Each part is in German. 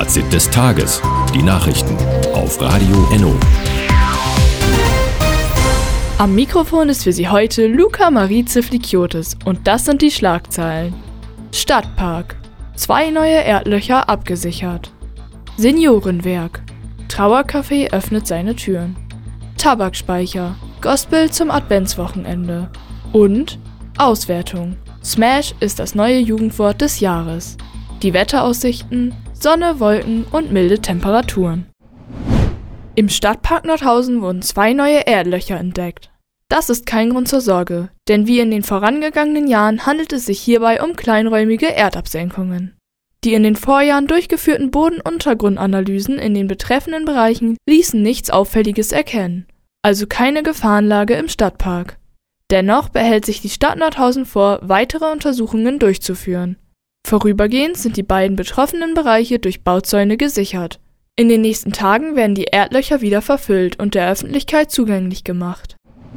Fazit des Tages. Die Nachrichten auf Radio Enno. Am Mikrofon ist für Sie heute Luca Marize Flikiotis und das sind die Schlagzeilen. Stadtpark. 2 neue Erdlöcher abgesichert. Seniorenwerk. Trauercafé öffnet seine Türen. Tabakspeicher. Gospel zum Adventswochenende. Und Auswertung. Smash ist das neue Jugendwort des Jahres. Die Wetteraussichten: Sonne, Wolken und milde Temperaturen. Im Stadtpark Nordhausen wurden 2 neue Erdlöcher entdeckt. Das ist kein Grund zur Sorge, denn wie in den vorangegangenen Jahren handelt es sich hierbei um kleinräumige Erdabsenkungen. Die in den Vorjahren durchgeführten Bodenuntergrundanalysen in den betreffenden Bereichen ließen nichts Auffälliges erkennen, also keine Gefahrenlage im Stadtpark. Dennoch behält sich die Stadt Nordhausen vor, weitere Untersuchungen durchzuführen. Vorübergehend sind die beiden betroffenen Bereiche durch Bauzäune gesichert. In den nächsten Tagen werden die Erdlöcher wieder verfüllt und der Öffentlichkeit zugänglich gemacht.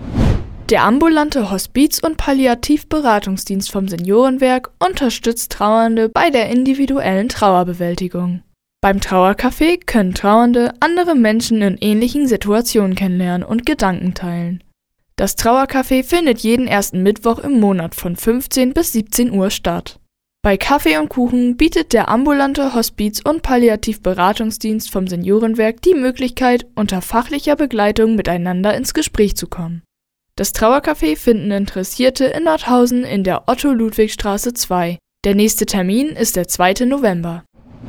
Der ambulante Hospiz- und Palliativberatungsdienst vom Seniorenwerk unterstützt Trauernde bei der individuellen Trauerbewältigung. Beim Trauercafé können Trauernde andere Menschen in ähnlichen Situationen kennenlernen und Gedanken teilen. Das Trauercafé findet jeden ersten Mittwoch im Monat von 15 bis 17 Uhr statt. Bei Kaffee und Kuchen bietet der ambulante Hospiz- und Palliativberatungsdienst vom Seniorenwerk die Möglichkeit, unter fachlicher Begleitung miteinander ins Gespräch zu kommen. Das Trauercafé finden Interessierte in Nordhausen in der Otto-Ludwig-Straße 2. Der nächste Termin ist der 2. November.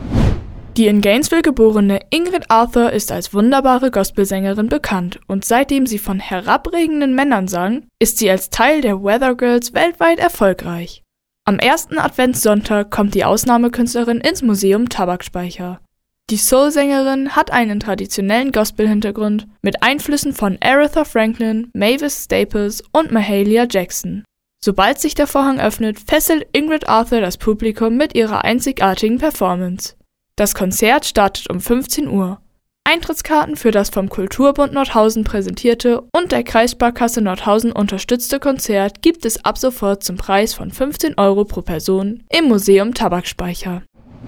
Die in Gainesville geborene Ingrid Arthur ist als wunderbare Gospelsängerin bekannt und seitdem sie von herabregenden Männern sang, ist sie als Teil der Weather Girls weltweit erfolgreich. Am ersten Adventssonntag kommt die Ausnahmekünstlerin ins Museum Tabakspeicher. Die Soul-Sängerin hat einen traditionellen Gospel-Hintergrund mit Einflüssen von Aretha Franklin, Mavis Staples und Mahalia Jackson. Sobald sich der Vorhang öffnet, fesselt Ingrid Arthur das Publikum mit ihrer einzigartigen Performance. Das Konzert startet um 15 Uhr. Eintrittskarten für das vom Kulturbund Nordhausen präsentierte und der Kreissparkasse Nordhausen unterstützte Konzert gibt es ab sofort zum Preis von 15 € pro Person im Museum Tabakspeicher.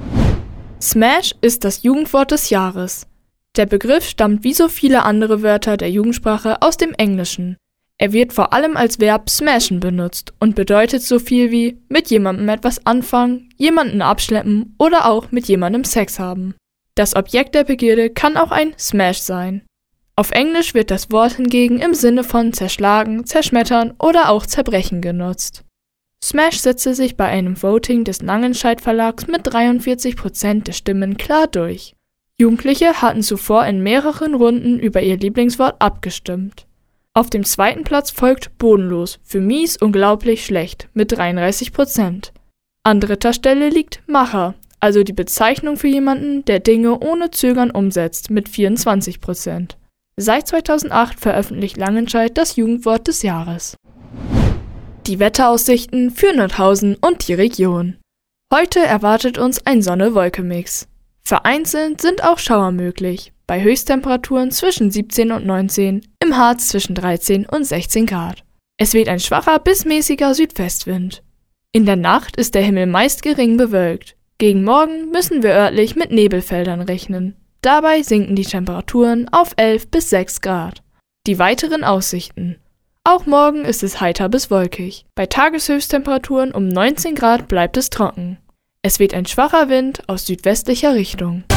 Smash ist das Jugendwort des Jahres. Der Begriff stammt wie so viele andere Wörter der Jugendsprache aus dem Englischen. Er wird vor allem als Verb smashen benutzt und bedeutet so viel wie mit jemandem etwas anfangen, jemanden abschleppen oder auch mit jemandem Sex haben. Das Objekt der Begierde kann auch ein Smash sein. Auf Englisch wird das Wort hingegen im Sinne von zerschlagen, zerschmettern oder auch zerbrechen genutzt. Smash setzte sich bei einem Voting des Langenscheidt Verlags mit 43% der Stimmen klar durch. Jugendliche hatten zuvor in mehreren Runden über ihr Lieblingswort abgestimmt. Auf dem 2. Platz folgt bodenlos für mies, unglaublich, schlecht mit 33%. An 3. Stelle liegt Macher, also die Bezeichnung für jemanden, der Dinge ohne Zögern umsetzt, mit 24%. Seit 2008 veröffentlicht Langenscheidt das Jugendwort des Jahres. Die Wetteraussichten für Nordhausen und die Region. Heute erwartet uns ein Sonne-Wolke-Mix. Vereinzelt sind auch Schauer möglich, bei Höchsttemperaturen zwischen 17 und 19, im Harz zwischen 13 und 16 Grad. Es weht ein schwacher bis mäßiger Südwestwind. In der Nacht ist der Himmel meist gering bewölkt. Gegen Morgen müssen wir örtlich mit Nebelfeldern rechnen. Dabei sinken die Temperaturen auf 11 bis 6 Grad. Die weiteren Aussichten. Auch morgen ist es heiter bis wolkig. Bei Tageshöchsttemperaturen um 19 Grad bleibt es trocken. Es weht ein schwacher Wind aus südwestlicher Richtung.